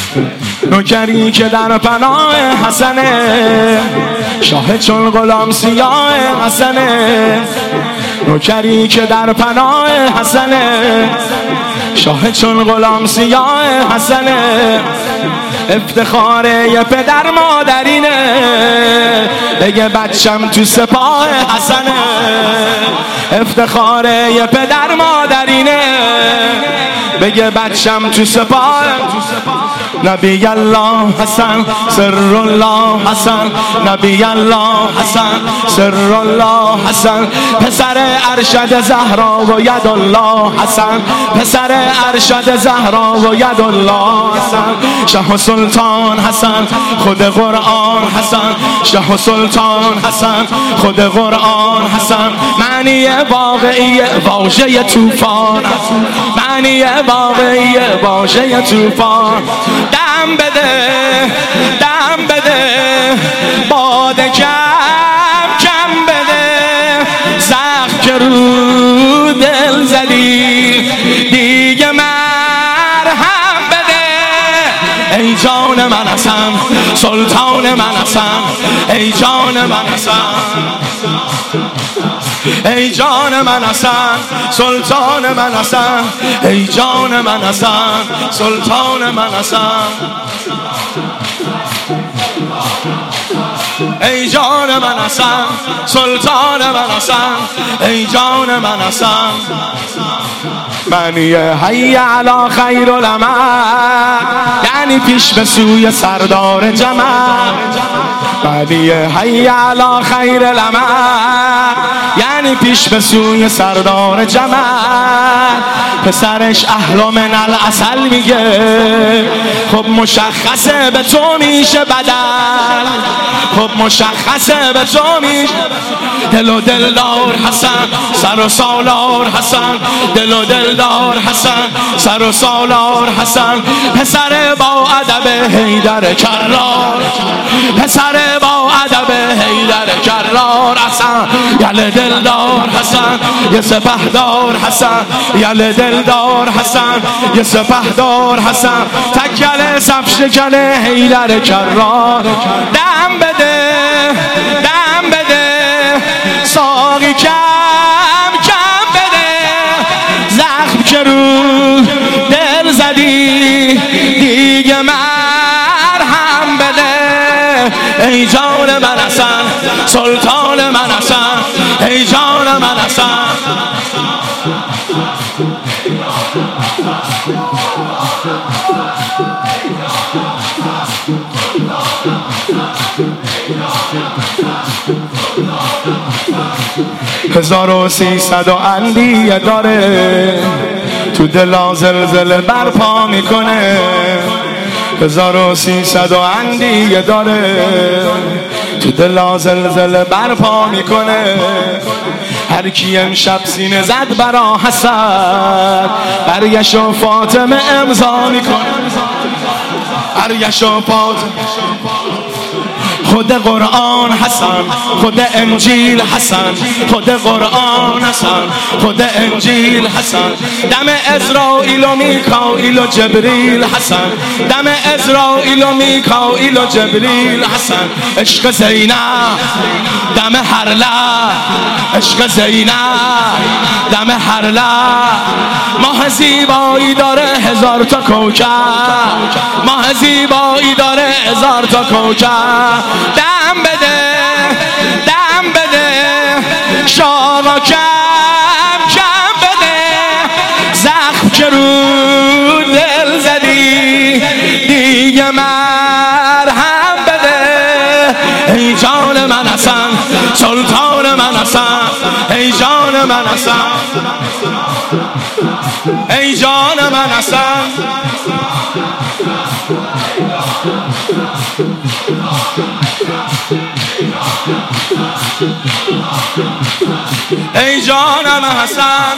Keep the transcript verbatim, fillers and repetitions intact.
نوکری که در پناه حسنه، شاه چون غلام سیاه حسنه. نوکری که در پناه حسنه، شاه چون غلام سیاه حسنه. افتخار یه پدر مادرینه، بگه بچم تو سپاه حسنه. افتخار یه پدر مادرینه، بگه بچم تو سپاه. نبی الله حسن سر الله حسن، نبی الله حسن سر الله حسن. پسر ارشد زهرا و ید الله حسن، پسر ارشد زهرا و ید الله حسن. شه سلطان حسن خود قرآن حسن، شه سلطان حسن خود قرآن حسن. معنی واقعی واژه طوفان، معنی واقعی واژه طوفان. دم بده دم بده باد کم کم بده، زخم که رو دل زدی دیگه مرهم بده. ای جان من حسن سلطان من حسن، ای جان من حسن، ای جان من حسن سلطان من حسن، ای جان من حسن سلطان من حسن. ای جان من حسن سلطان من حسن، ای جان من حسن. معنی حی علی خیر العمل یعنی پیش به سوی سردار جمع. معنی حی علی خیر العمل یعنی پیش به سوی سردار جمع. پسرش اهل من العسل میگه، خب مشخصه به تو میشه بدل، خب مشخصه به تو میشه. دل و دلدار حسن سر و سالار حسن، دل و دلدار حسن سر و سالار حسن. پسر با ادب حیدر کرار، پسر با ادب حیدر کرار حسن. یل دلدار حسن یه سپهدار حسن، یل دلدار حسن یه سپهدار حسن. تکل صف شکل حیدر کرار. دم بده دم بده ساقی کم کم بده، زخم که رو دل زدی دیگه مرهم بده. ای جان من حسن سلطان من حسن، ای جان من حسن. هزار و سیصد و اندیه داره، تو دلا زلزله برپا میکنه. هزار و سیصد و اندیه داره، تو دلا زلزله برپا میکنه. هر کی امشب سینه زد برا حسن، برگشت و فاطمه امضا میکنه. برگشت و فاطمه خود قرآن حسن، خود انجیل حسن، خود قرآن حسن، خود انجیل حسن. دم عزرائیل و میکائیل و جبریل حسن، دم عزرائیل و میکائیل و جبریل حسن. عشق زینب دم هر لب، عشق زینب دم هر لب. ماه زیبایی داره هزار تا کوکب، ماه زیبایی داره هزار تا کوکب. دم بده دم بده شاقا کم کم بده، زخم که رو دل زدی دیگه مرهم بده. ای جان من حسن سلطان من حسن، ای جان من حسن، ای جان من حسن. ای جانم حسن،